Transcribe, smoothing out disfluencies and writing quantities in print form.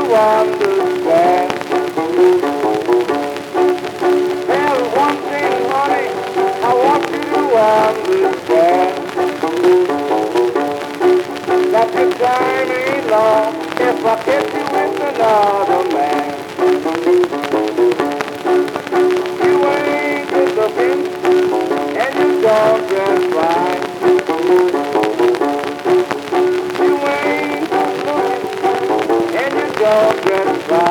understand. There's one thing, honey, I want you to understand. That your time ain't long if I catch you with another man. You ain't good looking and you don't dress right. You ain't good looking and you don't dress right.